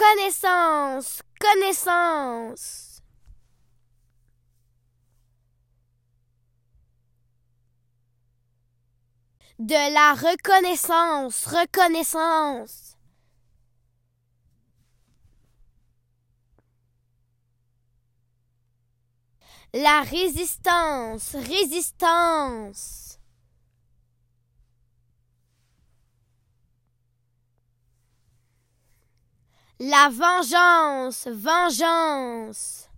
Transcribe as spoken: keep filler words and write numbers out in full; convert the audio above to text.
Connaissance, connaissance. De la reconnaissance, reconnaissance. La résistance, résistance. La vengeance, vengeance.